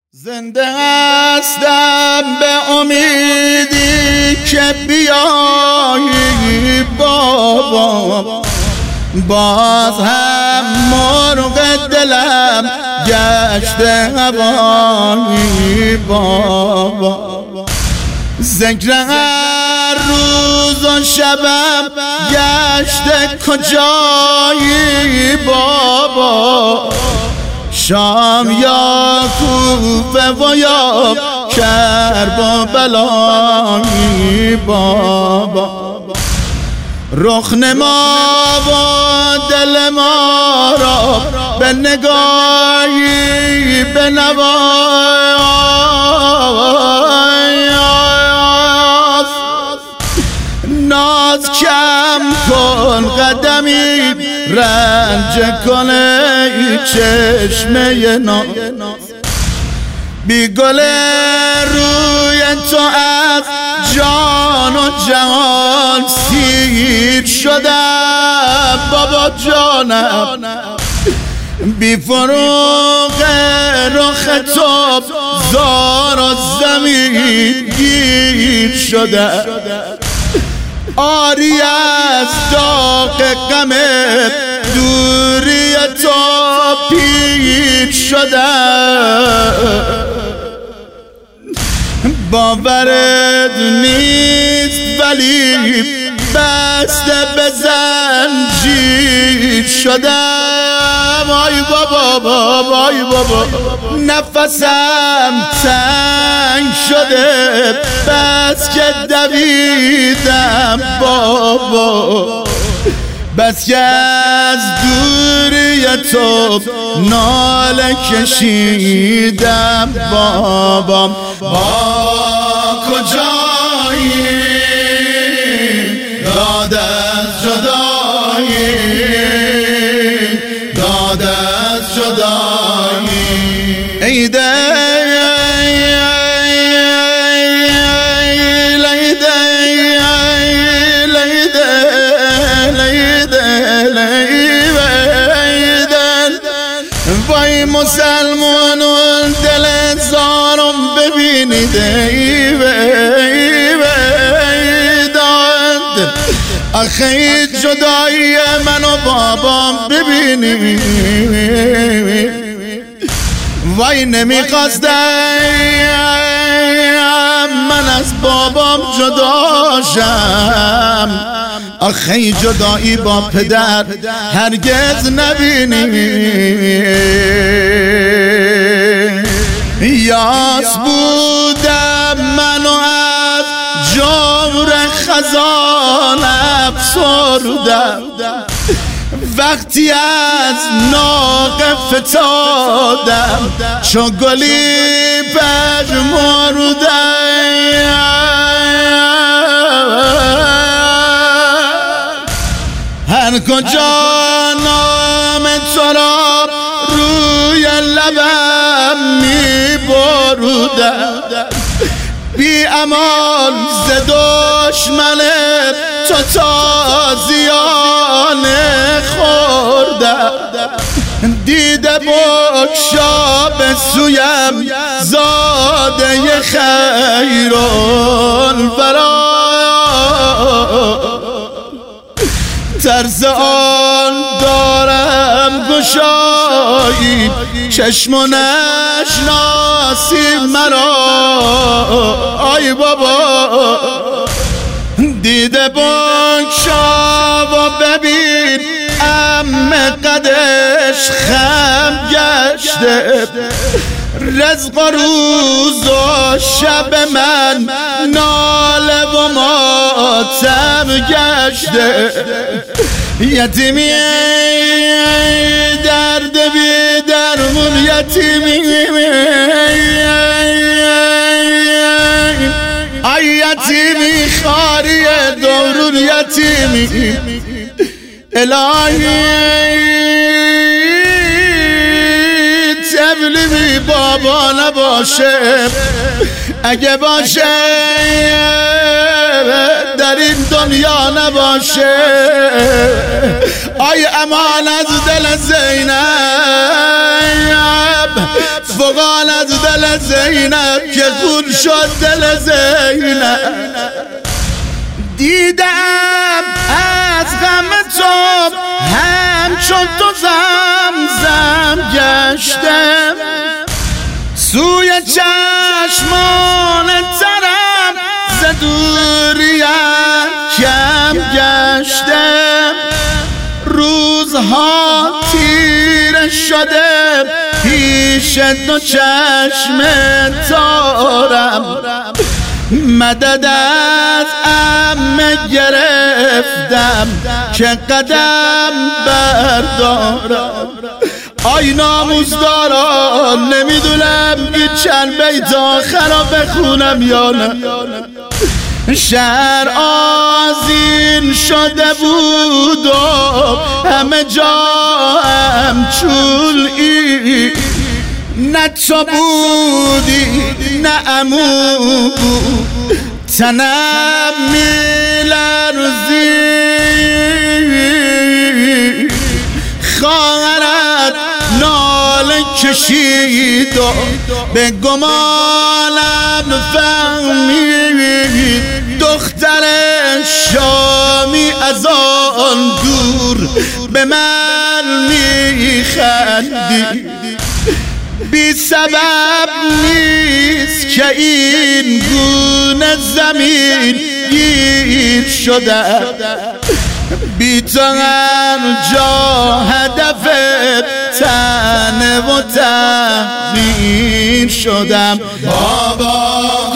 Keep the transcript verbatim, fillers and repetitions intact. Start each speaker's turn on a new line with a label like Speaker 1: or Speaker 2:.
Speaker 1: زنده هستم به امیدی که بیایی بابا، باز هم مرغ دلم گشته هوایی بابا. ذکر هر روز و شبم گشته کجایی بابا، شام یا کوفه و یا کربلایی بابا. رخ نما و دل ما را به نگاهی بنواز، ناز کم کن قدمی رنج کنه ای چشمه ناز. بی گل روی تو از جان و جهان سیر شدم بابا جانم، بی فروغ رخ تو زار و زمین گیر شدم. آری از داغ غم دوری تو پیر شدم، باورت نیست ولی بسته به زنجیر شدم. آی بابا بابا آی بابا، نفسم تنگ شده بس که دویدم بابا، بس که از دوری تو ناله کشیدم بابا. با کجایی داد از جدایی، داد از جدایی ایده وای مسلمانون دل زارم ببینید ایویداد، آخه جدایی من و بابام ببینید. وای نمیخواستم من از بابام جدا شم، آخه جدایی با پدر هرگز نبینی. یاس بودم منو از جور خزان افسردم، وقتی از ناقه فتادم چو گلی پژمردم. هر کجا نام تو را روی لبم می بردم، بی امان ز دشمن تو تازیانه خوردم. دیده بگشا به سویم زاده خیرالورا، ترس آن دارم گشایی چشم و نشناسی مرا. آی بابا دیده بگشا و ببین ام قدش خم گشته، رزق و روز و شب من ناله و ماتم گشته. یتیمی درد بی درمون، یتیمی ای یتیمی خاری دورون، یتیمی الهی تبلیمی بابا نباشه، اگه باشه در این دنیا نباشه. آی امان از دل زینب فقان از دل زینب که خون شد دل زینب. دیدم از غم تو همچون تو زمزم گشتم، سوی چشمان ترم ز دوریت کم گشتم. روزها تیره شده پیش دو چشم تارم، مدد از عمه گرفتم که قدم بردارم. آی ناموزداران نمیدونم این چند بیت آخر را بخونم یا نه. شهر آذین شده بود و همه جا همچون ای، نه تو بودی نه عمو بود تنم میلرزید. خواهرت ناله کشید و به گمانم فهمید، دختر شامی از آن دور به من میخندید. بی سبب نیست که این گونه زمین گیر شده، بی تو هر جا هدف تنه و تحریر شدم. بابا